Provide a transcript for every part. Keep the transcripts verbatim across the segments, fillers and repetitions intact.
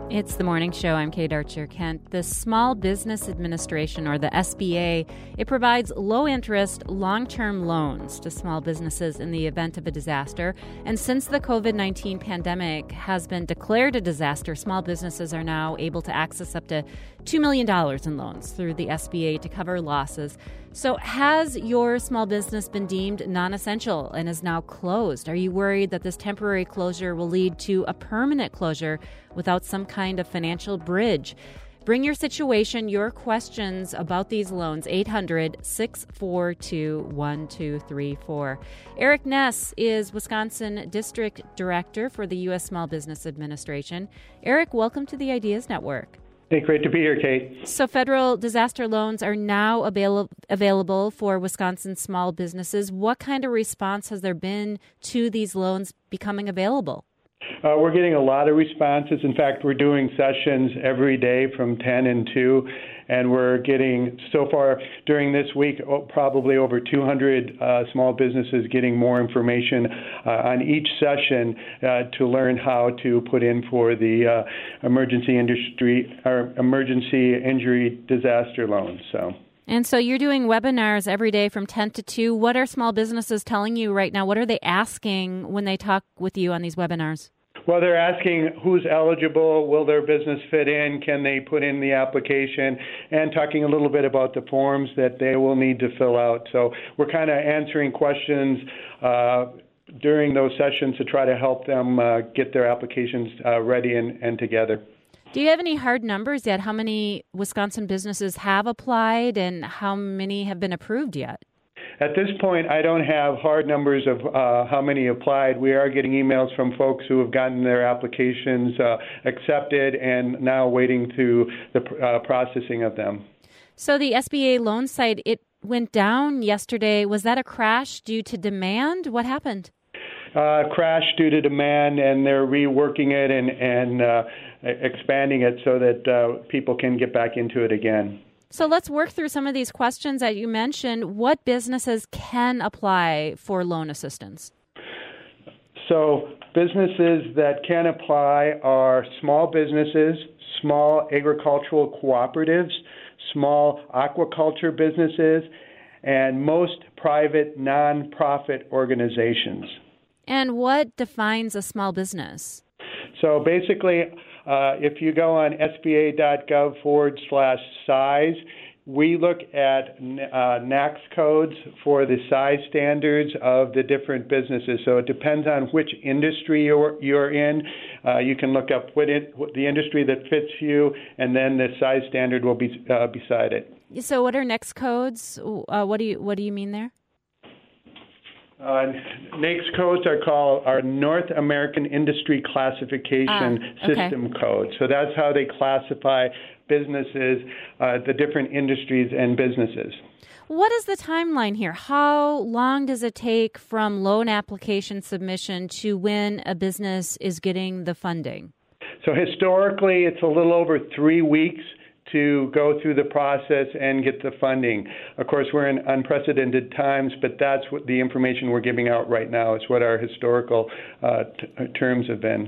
It's the morning show. I'm Kate Archer-Kent. The Small Business Administration, or the S B A, it provides low-interest, long-term loans to small businesses in the event of a disaster. And since the covid nineteen pandemic has been declared a disaster, small businesses are now able to access up to two million dollars in loans through the S B A to cover losses. So has your small business been deemed non-essential and is now closed? Are you worried that this temporary closure will lead to a permanent closure without some kind of financial bridge? Bring your situation, your questions about these loans, eight hundred, six four two, one two three four. Eric Ness is Wisconsin District Director for the U S Small Business Administration. Eric, welcome to the Ideas Network. Hey, great to be here, Kate. So federal disaster loans are now avail- available for Wisconsin small businesses. What kind of response has there been to these loans becoming available? Uh, we're getting a lot of responses. In fact, we're doing sessions every day from ten and two, and we're getting, so far during this week, oh, probably over two hundred uh, small businesses getting more information uh, on each session uh, to learn how to put in for the uh, emergency industry or emergency injury disaster loans. So. And so you're doing webinars every day from ten to two. What are small businesses telling you right now? What are they asking when they talk with you on these webinars? Well, they're asking who's eligible, will their business fit in, can they put in the application, and talking a little bit about the forms that they will need to fill out. So we're kind of answering questions uh, during those sessions to try to help them uh, get their applications uh, ready and, and together. Do you have any hard numbers yet? How many Wisconsin businesses have applied and how many have been approved yet? At this point, I don't have hard numbers of uh, how many applied. We are getting emails from folks who have gotten their applications uh, accepted and now waiting through the uh, processing of them. So the S B A loan site, it went down yesterday. Was that a crash due to demand? What happened? Uh, crash due to demand, and they're reworking it and, and uh, expanding it so that uh, people can get back into it again. So let's work through some of these questions that you mentioned. What businesses can apply for loan assistance? So businesses that can apply are small businesses, small agricultural cooperatives, small aquaculture businesses, and most private nonprofit organizations. And what defines a small business? So basically, uh, if you go on sba.gov forward slash size, we look at uh, N A C S codes for the size standards of the different businesses. So it depends on which industry you're, you're in. Uh, you can look up what, it, what the industry that fits you, and then the size standard will be uh, beside it. So what are N A C S codes? Uh, what do you what do you mean there? Uh, N A C S codes are called our North American Industry Classification ah, okay. System code. So that's how they classify businesses, uh, the different industries and businesses. What is the timeline here? How long does it take from loan application submission to when a business is getting the funding? So historically, it's a little over three weeks to go through the process and get the funding. Of course, we're in unprecedented times, but that's what the information we're giving out right now. It's what our historical uh, t- terms have been.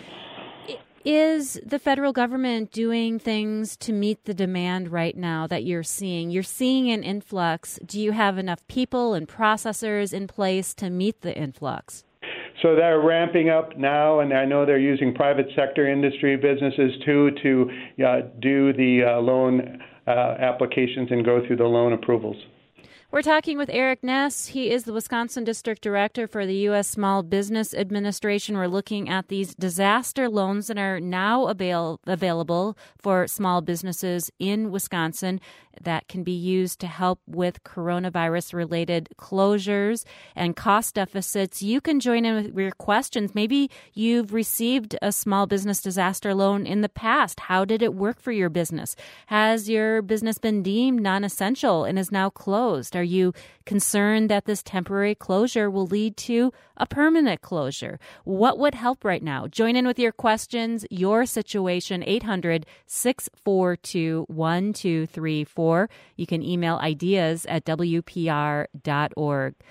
Is the federal government doing things to meet the demand right now that you're seeing? You're seeing an influx. Do you have enough people and processors in place to meet the influx? So they're ramping up now, and I know they're using private sector industry businesses, too, to uh, do the uh, loan uh, applications and go through the loan approvals. We're talking with Eric Ness. He is the Wisconsin District Director for the U S Small Business Administration. We're looking at these disaster loans that are now avail- available for small businesses in Wisconsin that can be used to help with coronavirus-related closures and cost deficits. You can join in with your questions. Maybe you've received a small business disaster loan in the past. How did it work for your business? Has your business been deemed non-essential and is now closed? Are you concerned that this temporary closure will lead to a permanent closure? What would help right now? Join in with your questions, your situation, eight hundred, six four two, one two three four. You can email ideas at w p r dot org.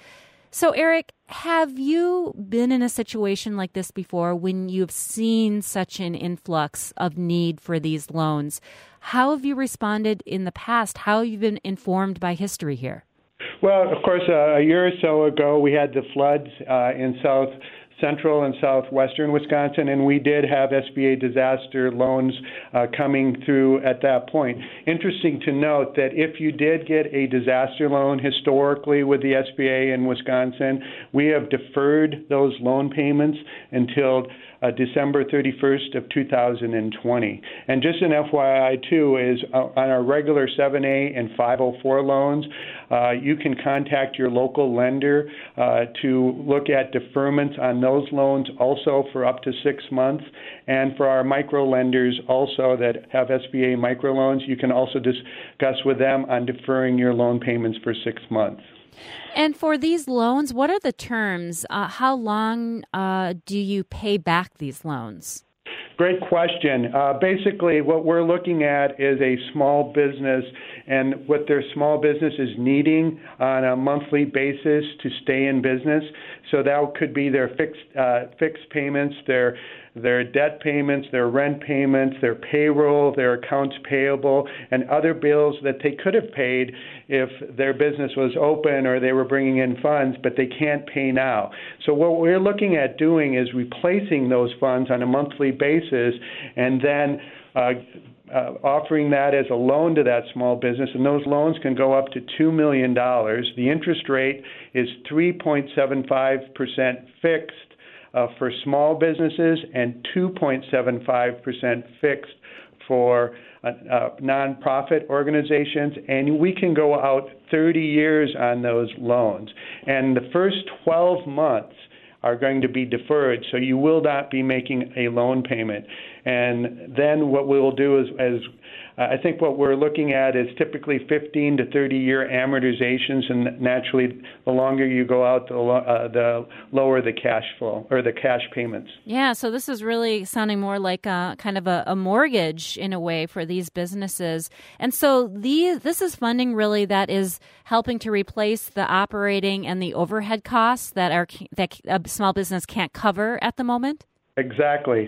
So, Eric, have you been in a situation like this before when you've seen such an influx of need for these loans? How have you responded in the past? How have you been informed by history here? Well, of course, uh, a year or so ago, we had the floods uh, in south central and southwestern Wisconsin, and we did have S B A disaster loans uh, coming through at that point. Interesting to note that if you did get a disaster loan historically with the S B A in Wisconsin, we have deferred those loan payments until Uh, December thirty-first of two thousand twenty. And just an F Y I, too, is uh, on our regular seven A and five oh four loans, uh, you can contact your local lender uh, to look at deferments on those loans also for up to six months. And for our micro lenders also that have S B A microloans, you can also discuss with them on deferring your loan payments for six months. And for these loans, what are the terms? Uh, how long uh, do you pay back these loans? Great question. Uh, basically, what we're looking at is a small business and what their small business is needing on a monthly basis to stay in business. So that could be their fixed uh, fixed payments, their their debt payments, their rent payments, their payroll, their accounts payable, and other bills that they could have paid if their business was open or they were bringing in funds, but they can't pay now. So what we're looking at doing is replacing those funds on a monthly basis and then uh, uh, offering that as a loan to that small business, and those loans can go up to two million dollars. The interest rate is three point seven five percent fixed Uh, for small businesses and two point seven five percent fixed for uh, uh, nonprofit organizations, and we can go out thirty years on those loans. And the first twelve months are going to be deferred, so you will not be making a loan payment. And then what we'll do is, as uh, I think what we're looking at is typically fifteen to thirty year amortizations, and naturally, the longer you go out, the, lo- uh, the lower the cash flow or the cash payments. Yeah, so this is really sounding more like a kind of a, a mortgage in a way for these businesses. And so these, this is funding really that is helping to replace the operating and the overhead costs that are that a small business can't cover at the moment? Exactly.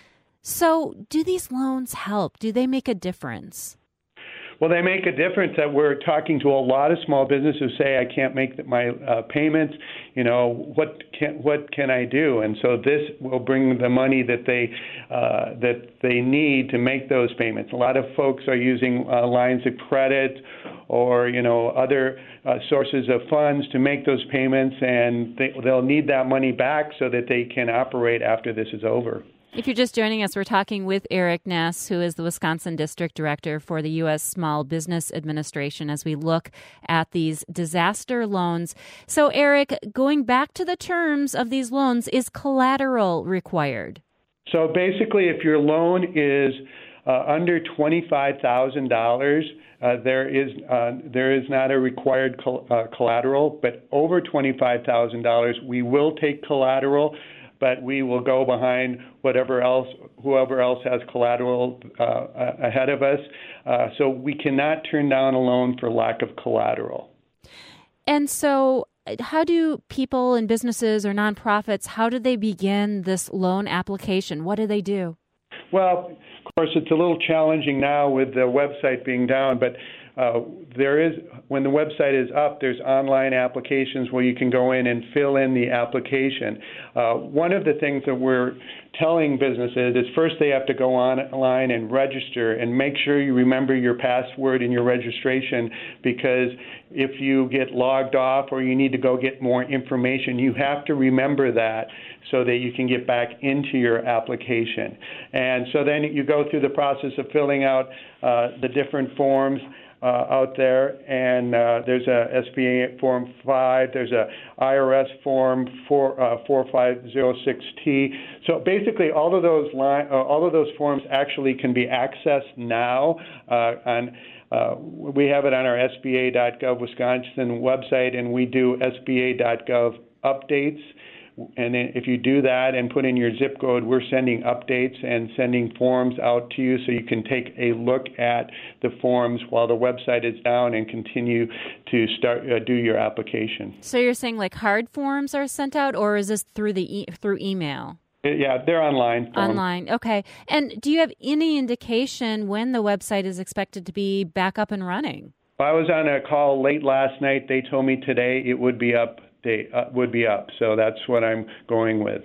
So do these loans help? Do they make a difference? Well, they make a difference. That we're talking to a lot of small businesses who say, I can't make my uh, payments. You know, what can what can I do? And so this will bring the money that they uh, that they need to make those payments. A lot of folks are using uh, lines of credit or, you know, other uh, sources of funds to make those payments, and they, they'll need that money back so that they can operate after this is over. If you're just joining us, we're talking with Eric Ness, who is the Wisconsin District Director for the U S Small Business Administration, as we look at these disaster loans. So, Eric, going back to the terms of these loans, is collateral required? So basically, if your loan is uh, under twenty-five thousand dollars, uh, there is uh, there is not a required col- uh, collateral, but over twenty-five thousand dollars, we will take collateral, but we will go behind whatever else, whoever else has collateral uh, ahead of us. Uh, so we cannot turn down a loan for lack of collateral. And so how do people and businesses or nonprofits, how do they begin this loan application? What do they do? Well, of course, it's a little challenging now with the website being down, but Uh, there is, when the website is up, there's online applications where you can go in and fill in the application. Uh, one of the things that we're telling businesses is first they have to go online and register and make sure you remember your password and your registration, because if you get logged off or you need to go get more information, you have to remember that so that you can get back into your application. And so then you go through the process of filling out uh, the different forms Uh, out there, and uh, there's a S B A Form five, there's a I R S Form four, uh, four five zero six T. So basically, all of those line, uh, all of those forms actually can be accessed now. Uh, on uh, we have it on our S B A dot gov Wisconsin website, and we do S B A dot gov updates, and then if you do that and put in your zip code, we're sending updates and sending forms out to you so you can take a look at the forms while the website is down and continue to start uh, do your application. So you're saying like hard forms are sent out, or is this through the e- through email? Yeah, they're online. Forms. Online, okay. And do you have any indication when the website is expected to be back up and running? I was on a call late last night. They told me today it would be up. They uh, would be up. So that's what I'm going with.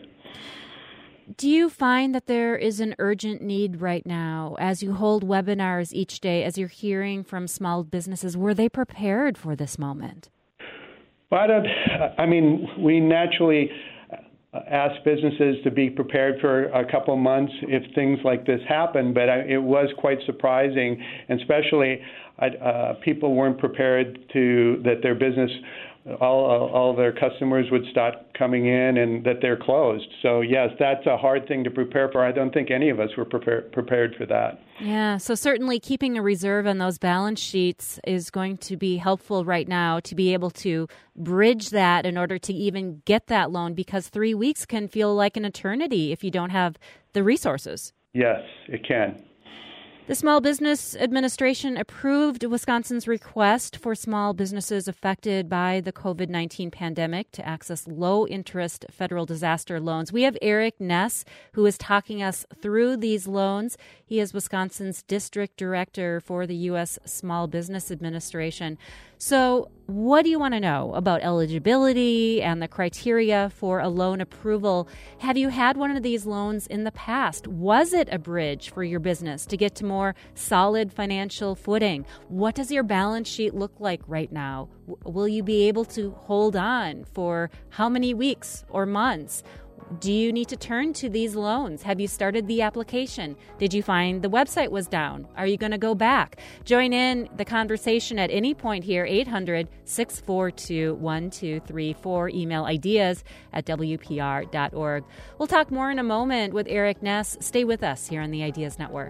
Do you find that there is an urgent need right now as you hold webinars each day, as you're hearing from small businesses? Were they prepared for this moment? Well, I don't. I mean, we naturally ask businesses to be prepared for a couple months if things like this happen, but I, it was quite surprising, and especially uh, people weren't prepared to that their business, all all their customers would start coming in and that they're closed. So yes, that's a hard thing to prepare for. I don't think any of us were prepared prepared for that. Yeah, so certainly keeping a reserve on those balance sheets is going to be helpful right now to be able to bridge that in order to even get that loan, because three weeks can feel like an eternity if you don't have the resources. Yes, it can. The Small Business Administration approved Wisconsin's request for small businesses affected by the covid nineteen pandemic to access low-interest federal disaster loans. We have Eric Ness, who is talking us through these loans. He is Wisconsin's District Director for the U S Small Business Administration. So what do you want to know about eligibility and the criteria for a loan approval? Have you had one of these loans in the past? Was it a bridge for your business to get to more solid financial footing? What does your balance sheet look like right now? Will you be able to hold on for how many weeks or months? Do you need to turn to these loans? Have you started the application? Did you find the website was down? Are you going to go back? Join in the conversation at any point here, eight hundred, six four two, one two three four. Email ideas at W P R dot org. We'll talk more in a moment with Eric Ness. Stay with us here on the Ideas Network.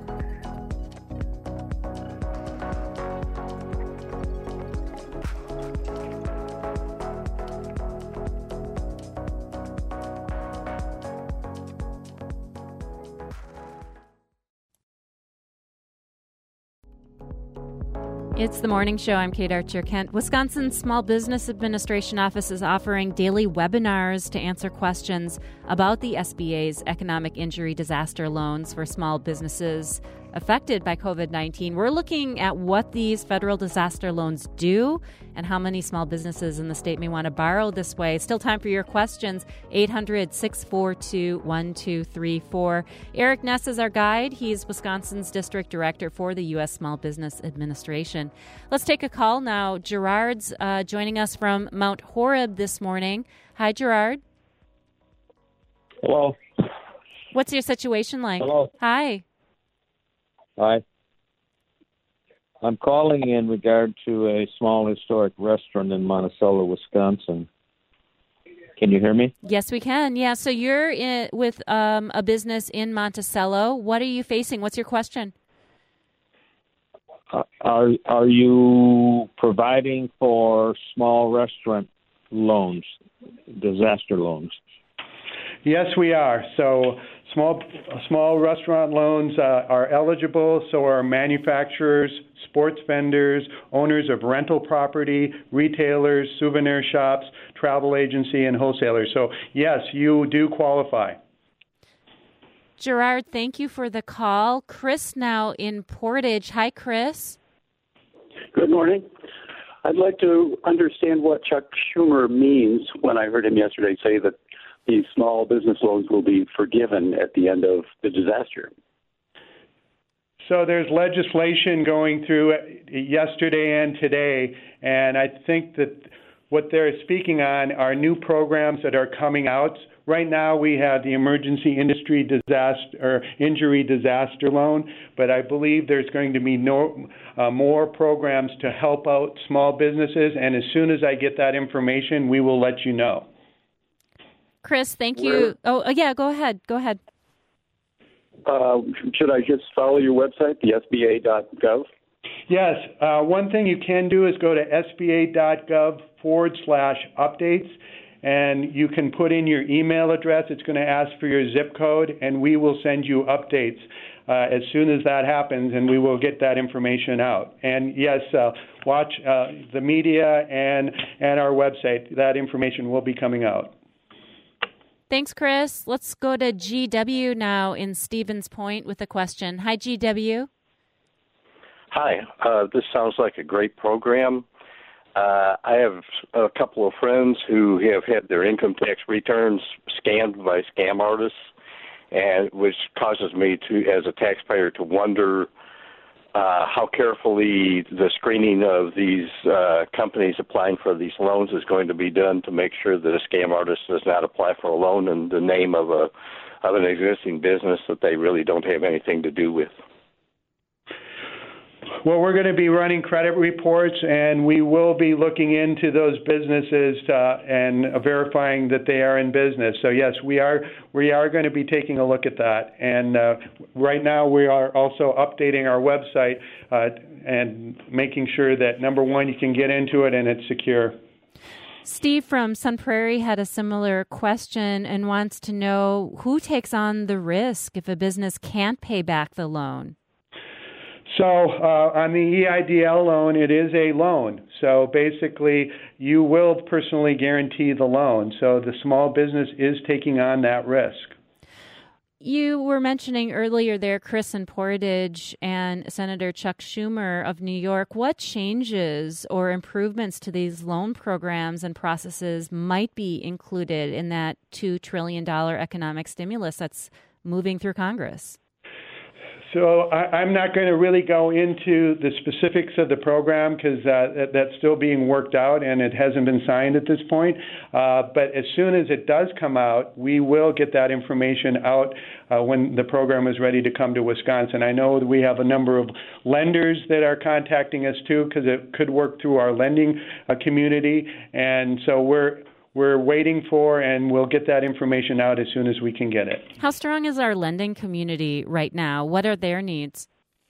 It's the morning show. I'm Kate Archer-Kent. Wisconsin's Small Business Administration Office is offering daily webinars to answer questions about the S B A's economic injury disaster loans for small businesses affected by covid nineteen. We're looking at what these federal disaster loans do and how many small businesses in the state may want to borrow this way. Still time for your questions. eight hundred, six four two, one two three four. Eric Ness is our guide. He's Wisconsin's District Director for the U S Small Business Administration. Let's take a call now. Gerard's uh, joining us from Mount Horeb this morning. Hi, Gerard. Hello. What's your situation like? Hello. Hi. Hi. I'm calling in regard to a small historic restaurant in Monticello, Wisconsin. Can you hear me? Yes, we can. Yeah, so you're in, with um, a business in Monticello. What are you facing? What's your question? Uh, are are you providing for small restaurant loans, disaster loans? Yes, we are. So small small restaurant loans uh, are eligible. So are manufacturers, sports vendors, owners of rental property, retailers, souvenir shops, travel agency, and wholesalers. So yes, you do qualify. Gerard, thank you for the call. Chris now in Portage. Hi, Chris. Good morning. I'd like to understand what Chuck Schumer means when I heard him yesterday say that these small business loans will be forgiven at the end of the disaster. So there's legislation going through yesterday and today, and I think that what they're speaking on are new programs that are coming out. Right now we have the Emergency Industry Disaster or Injury Disaster Loan, but I believe there's going to be no, uh, more programs to help out small businesses, and as soon as I get that information, we will let you know. Chris, thank you. Oh, yeah, go ahead. Go ahead. Uh, should I just follow your website, the S B A dot gov? Yes. Uh, one thing you can do is go to S B A dot gov forward slash updates, and you can put in your email address. It's going to ask for your zip code, and we will send you updates uh, as soon as that happens, and we will get that information out. And yes, uh, watch uh, the media and, and our website. That information will be coming out. Thanks, Chris. Let's go to G W now in Stevens Point with a question. Hi, G W. Hi. Uh, this sounds like a great program. Uh, I have a couple of friends who have had their income tax returns scammed by scam artists, and which causes me to, as a taxpayer, to wonder uh, how carefully the screening of these uh, companies applying for these loans is going to be done to make sure that a scam artist does not apply for a loan in the name of a of an existing business that they really don't have anything to do with. Well, we're going to be running credit reports, and we will be looking into those businesses uh, and verifying that they are in business. So, yes, we are we are going to be taking a look at that. And uh, right now, we are also updating our website uh, and making sure that, number one, you can get into it and it's secure. Steve from Sun Prairie had a similar question and wants to know who takes on the risk if a business can't pay back the loan. So uh, on the E I D L loan, it is a loan. So basically, you will personally guarantee the loan. So the small business is taking on that risk. You were mentioning earlier there Chris in Portage and Senator Chuck Schumer of New York. What changes or improvements to these loan programs and processes might be included in that two trillion dollars economic stimulus that's moving through Congress? So I, I'm not going to really go into the specifics of the program because uh, that, that's still being worked out and it hasn't been signed at this point. Uh, but as soon as it does come out, we will get that information out uh, when the program is ready to come to Wisconsin. I know that we have a number of lenders that are contacting us too because it could work through our lending uh, community. And so we're We're waiting for, and we'll get that information out as soon as we can get it. How strong is our lending community right now? What are their needs?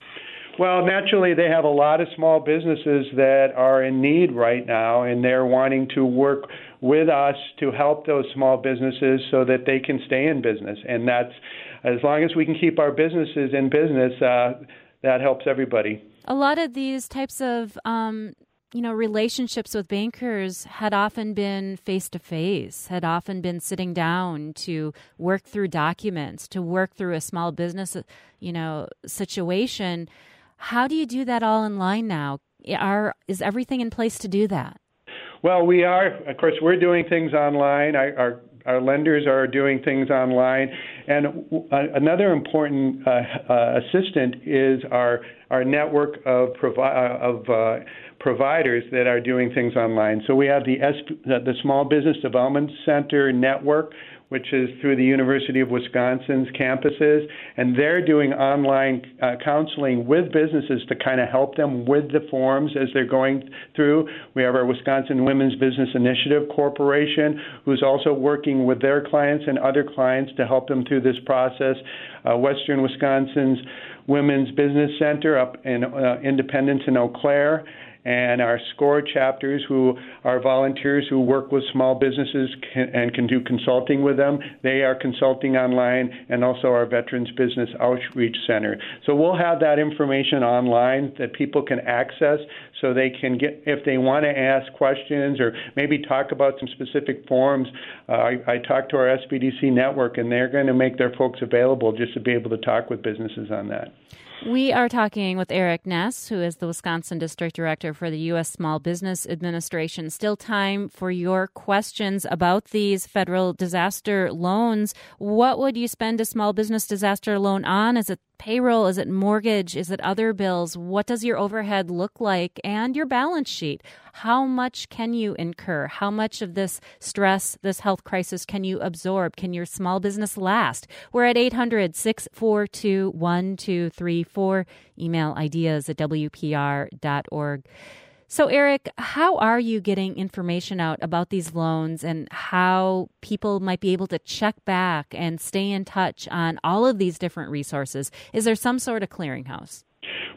Well, naturally, they have a lot of small businesses that are in need right now, and they're wanting to work with us to help those small businesses so that they can stay in business. And that's, as long as we can keep our businesses in business, uh, that helps everybody. A lot of these types of um you know, relationships with bankers had often been face-to-face, had often been sitting down to work through documents, to work through a small business, you know, situation. How do you do that all online now? Are, is everything in place to do that? Well, we are. Of course, we're doing things online. I, our Our lenders are doing things online. And uh, another important uh, uh, assistant is our our network of provi- of uh, providers that are doing things online. So we have the S P, the Small Business Development Center network, which is through the University of Wisconsin's campuses, and they're doing online uh, counseling with businesses to kind of help them with the forms as they're going through. We have our Wisconsin Women's Business Initiative Corporation, who's also working with their clients and other clients to help them through this process. Uh, Western Wisconsin's Women's Business Center up in uh, Independence in Eau Claire, and our SCORE chapters, who are volunteers who work with small businesses can, and can do consulting with them. They are consulting online, and also our Veterans Business Outreach Center. So we'll have that information online that people can access so they can get, if they want to ask questions or maybe talk about some specific forms. Uh, I, I talked to our S B D C network, and they're going to make their folks available just to be able to talk with businesses on that. We are talking with Eric Ness, who is the Wisconsin District Director for the U S Small Business Administration. Still time for your questions about these federal disaster loans. What would you spend a small business disaster loan on? Is it payroll? Is it mortgage? Is it other bills? What does your overhead look like? And your balance sheet. How much can you incur? How much of this stress, this health crisis, can you absorb? Can your small business last? We're at eight hundred, six four two, one two three four. Email ideas at W P R dot org. So, Eric, how are you getting information out about these loans and how people might be able to check back and stay in touch on all of these different resources? Is there some sort of clearinghouse?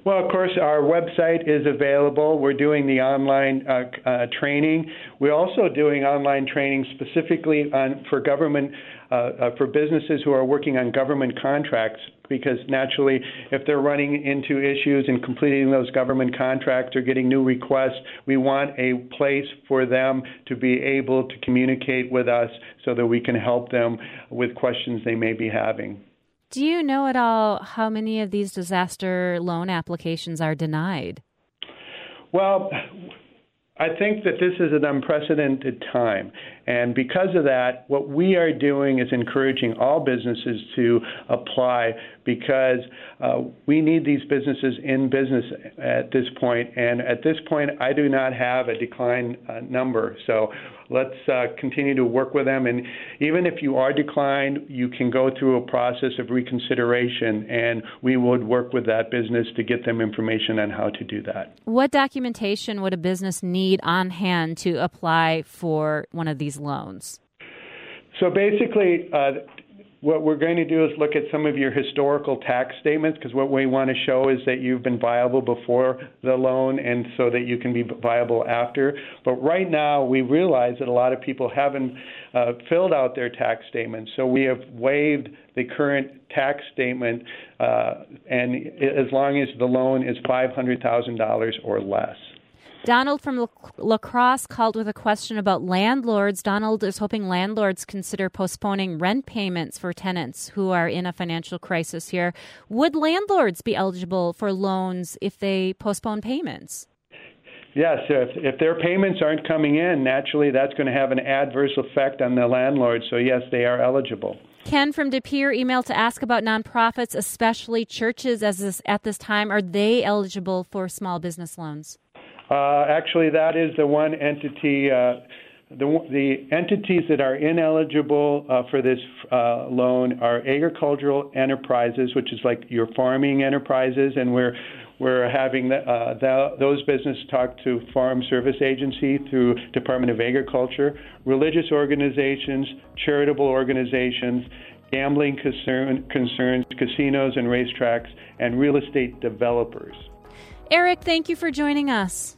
Well, of course, our website is available. We're doing the online uh, uh, training. We're also doing online training specifically on for government, uh, uh, for businesses who are working on government contracts, because naturally, if they're running into issues in completing those government contracts or getting new requests, we want a place for them to be able to communicate with us so that we can help them with questions they may be having. Do you know at all how many of these disaster loan applications are denied? Well, I think that this is an unprecedented time. And because of that, what we are doing is encouraging all businesses to apply, because uh, we need these businesses in business at this point. And at this point, I do not have a decline uh, number. So let's uh, continue to work with them. And even if you are declined, you can go through a process of reconsideration, and we would work with that business to get them information on how to do that. What documentation would a business need on hand to apply for one of these loans? So basically, uh, what we're going to do is look at some of your historical tax statements, because what we want to show is that you've been viable before the loan and so that you can be viable after. But right now, we realize that a lot of people haven't uh, filled out their tax statements. So we have waived the current tax statement, uh, and as long as the loan is five hundred thousand dollars or less. Donald from La Crosse called with a question about landlords. Donald is hoping landlords consider postponing rent payments for tenants who are in a financial crisis here. Would landlords be eligible for loans if they postpone payments? Yes, if, if their payments aren't coming in, naturally that's going to have an adverse effect on the landlord. So yes, they are eligible. Ken from De Pere emailed to ask about nonprofits, especially churches as this, at this time. Are they eligible for small business loans? Uh, actually, that is the one entity, uh, the, the entities that are ineligible uh, for this uh, loan are agricultural enterprises, which is like your farming enterprises, and we're we're having the, uh, the, those businesses talk to Farm Service Agency through Department of Agriculture, religious organizations, charitable organizations, gambling concern, concerns, casinos and racetracks, and real estate developers. Eric, thank you for joining us.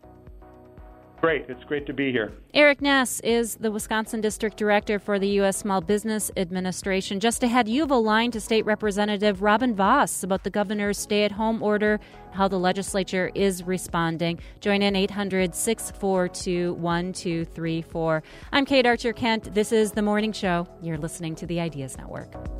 Great. It's great to be here. Eric Ness is the Wisconsin District Director for the U S Small Business Administration. Just ahead, you have a line to State Representative Robin Vos about the governor's stay-at-home order, how the legislature is responding. Join in eight hundred, six four two, one two three four. I'm Kate Archer-Kent. This is The Morning Show. You're listening to the Ideas Network.